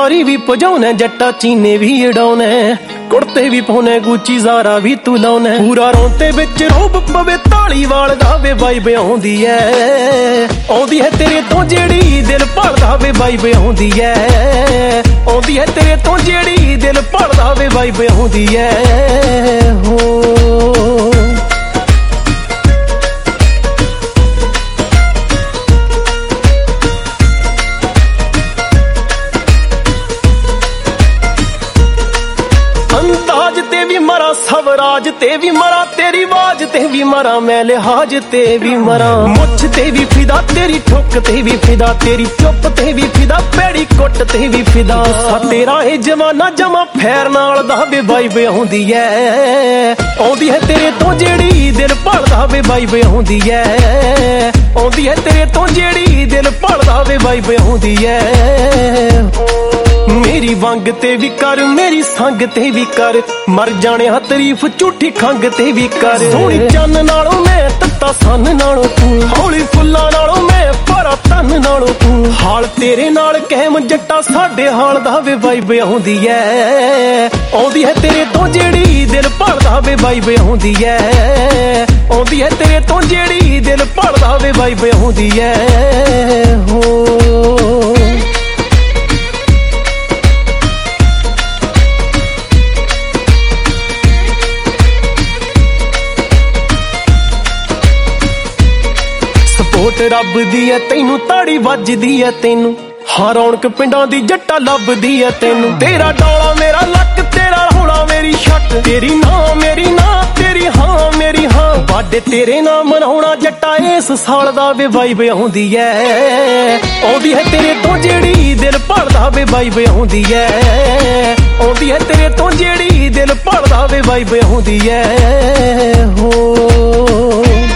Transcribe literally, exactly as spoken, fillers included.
ਫੁਲਕਾਰੀ ਵੀ ਭਜਾਉਣਾ ਜੱਟਾ ਚੀਨੇ ਵੀ ਉਡਾਉਣਾ ਕੁੜਤੇ ਵੀ ਪਾਉਣੇ ਗੁੱਚੀ ਜ਼ਾਰਾ ਵੀ ਤੂੰ ਲਾਉਣਾ ਪੂਰਾ ਰੋਂਤੇ ਵਿੱਚ ਰੋਬ ਪਵੇ ਧਾਲੀਵਾਲ ਦਾ ਵੇ ਵਾਈਬ ਆਉਂਦੀ ਐ ਆਉਂਦੀ ਹੈ ਤੇਰੇ ਤੋਂ ਜਿਹੜੀ ਦਿਲ ਭੜਦਾ ਵੇ ਵਾਈਬ ਆਉਂਦੀ ਐ ਆਉਂਦੀ ਹੈ ਤੇਰੇ ਤੋਂ ਜਿਹੜੀ ਦਿਲ ਭੜਦਾ ਵੇ ਵਾਈਬ ਆਉਂਦੀ ਐ ਹੋ ਅੰਦਾਜ਼ ਤੇ ਵੀ ਮਰਾਂ ਸਵਰਾਜ ਤੇ ਵੀ ਮਰਾਂ ਤੇਰੀ ਆਵਾਜ਼ ਤੇ ਵੀ ਮਰਾਂ ਮੈਂ ਲਿਹਾਜ਼ ਤੇ ਵੀ ਮਰਾਂ ਮੁੱਛ ਤੇ ਵੀ ਫਿਦਾ ਤੇਰੀ ਠੁੱਕ ਤੇ ਵੀ ਫਿਦਾ ਤੇਰੀ ਚੁੱਪ ਤੇ ਵੀ ਫਿਦਾ ਪੈੜੀ ਕੁੱਟ ਤੇ ਵੀ ਫਿਦਾ ਤੇਰਾ ਇਹ ਜਮਾਨਾ ਜਮਾ ਫੈਰ ਨਾਲ ਦਾ ਵੇ ਵਾਈਬ ਆਉਂਦੀ ਐ ਆਉਂਦੀ ਹੈ ਤੇਰੇ ਤੋਂ ਜਿਹੜੀ ਦਿਲ ਭੜਦਾ ਵੇ ਵਾਈਬ ਆਉਂਦੀ ਐ ਆਉਂਦੀ ਹੈ ਤੇਰੇ ਤੋਂ ਜਿਹੜੀ ਦਿਲ ਭੜਦਾ ਵੇ ਵਾਈਬ ਆਉਂਦੀ ਐ ਮੇਰੀ ਵੰਗ ਤੇ ਵੀ ਕਰ ਮੇਰੀ ਸੰਗ ਤੇ ਵੀ ਕਰ ਮਰ ਜਾਣਿਆ ਤਾਰੀਫ ਝੂਠੀ ਖੰਗ ਤੇ ਵੀ ਕਰ ਸੋਹਣੀ ਚੰਨ ਨਾਲੋਂ ਮੈਂ ਤੱਤਾ ਸੰਨ ਨਾਲੋਂ ਤੂੰ ਹੌਲੀ ਫੁੱਲਾਂ ਨਾਲੋਂ ਮੈਂ ਭਰਾ ਤਨ ਨਾਲੋਂ ਤੂੰ ਹਾਲ ਤੇਰੇ ਨਾਲ ਕਹਿਮ ਜੱਟਾ ਸਾਡੇ ਹਾਲ ਦਾ ਵੇ ਵਾਈਬ ਆਉਂਦੀ ਐ ਆਉਂਦੀ ਹੈ ਤੇਰੇ ਤੋਂ ਜਿਹੜੀ ਦਿਲ ਭੜਦਾ ਵੇ ਵਾਈਬ ਆਉਂਦੀ ਐ ਆਉਂਦੀ ਹੈ ਤੇਰੇ ਤੋਂ ਜਿਹੜੀ ਦਿਲ ਭੜਦਾ ਵੇ ਵਾਈਬ ਆਉਂਦੀ ਐ ਹੋ ਸਪੋਰਟ ਰੱਬ ਦੀ ਐ ਤੈਨੂੰ ਤਾੜੀ ਵੱਜਦੀ ਐ ਤੈਨੂੰ ਹਾਂ ਰੌਣਕ ਪਿੰਡਾਂ ਦੀ ਜੱਟਾ ਲੱਭਦੀ ਐ ਤੈਨੂੰ ਤੇਰਾ ਡੋਲਾ ਮੇਰਾ ਲੱਕ ਤੇਰਾ ਰੌਲਾ ਮੇਰੀ ਛੱਟ ਤੇਰੀ ਨਾ ਮੇਰੀ ਨਾ ਤੇਰੀ ਹਾਂ ਮੇਰੀ ਹਾਂ ਬਾਡੇ ਤੇਰੇ ਨਾਲ ਮਨਾਉਣਾ ਜੱਟਾ ਇਸ ਸਾਲ ਦਾ ਵੇ ਵਾਈਬ ਆਉਂਦੀ ਐ ਆਉਂਦੀ ਹੈ ਤੇਰੇ ਤੋਂ ਜਿਹੜੀ ਦਿਲ ਭੜਦਾ ਵੇ ਵਾਈਬ ਆਉਂਦੀ ਐ ਆਉਂਦੀ ਹੈ ਤੇਰੇ ਤੋਂ ਜਿਹੜੀ ਦਿਲ ਭੜਦਾ ਵੇ ਵਾਈਬ ਆਉਂਦੀ ਐ ਹੋ